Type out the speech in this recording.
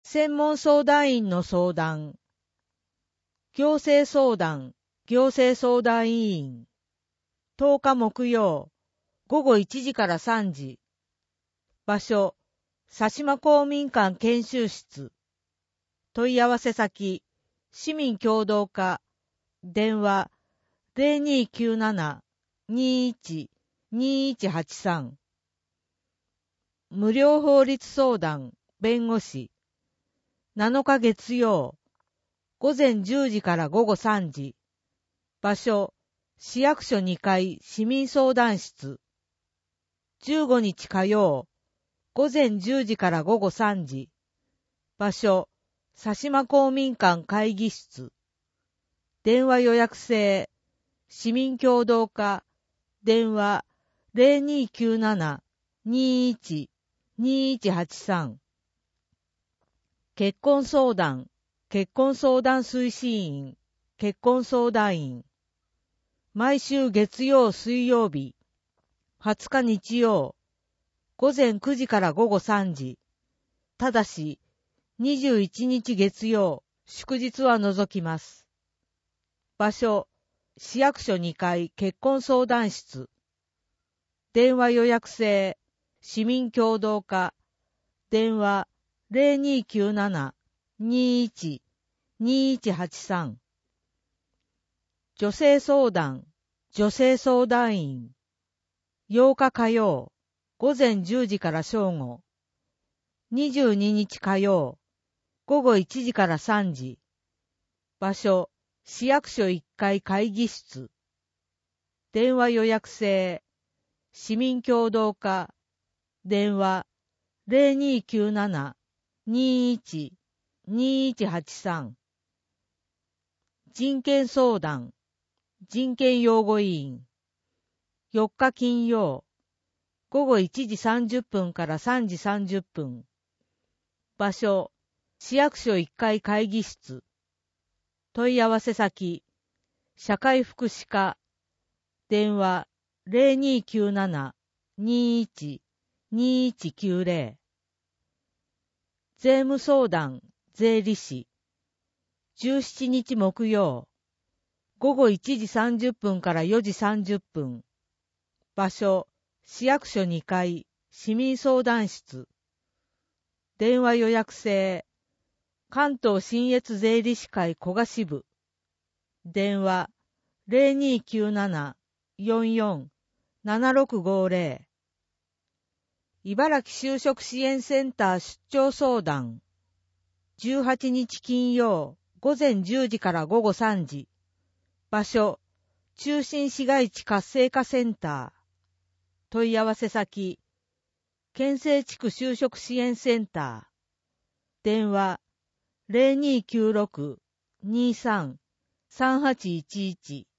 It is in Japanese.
専門相談員の相談。行政相談、行政相談委員。10日木曜、午後1時から3時。場所、佐島公民館研修室。問い合わせ先、市民協働課。電話、0297-21-2183。無料法律相談、弁護士。7日月曜、午前10時から午後3時。場所、市役所2階市民相談室。15日火曜、午前10時から午後3時。場所、佐島公民館会議室。電話予約制、市民協働課。電話、0297-21-2183。結婚相談、結婚相談推進員、結婚相談員。毎週月曜水曜日、20日日曜、午前9時から午後3時。ただし、21日月曜、祝日は除きます。場所、市役所2階結婚相談室。電話予約制、市民協働課。電話、0297-21-2183。女性相談、女性相談員。8日火曜、午前10時から正午。22日火曜、午後1時から3時。場所、市役所1階会議室。電話予約制、市民協働課。電話、0297-21-2183。人権相談、人権擁護委員。4日金曜、午後1時30分から3時30分。場所、市役所1階会議室。問い合わせ先、社会福祉課。電話、0297-21-2190。税務相談、税理士。17日木曜、午後1時30分から4時30分。場所、市役所2階、市民相談室。電話予約制、関東信越税理士会古賀支部。電話、0297-44-7650。茨城就職支援センター出張相談。18日金曜、午前10時から午後3時。場所、中心市街地活性化センター。問い合わせ先、県西地区就職支援センター。電話、0296-23-3811。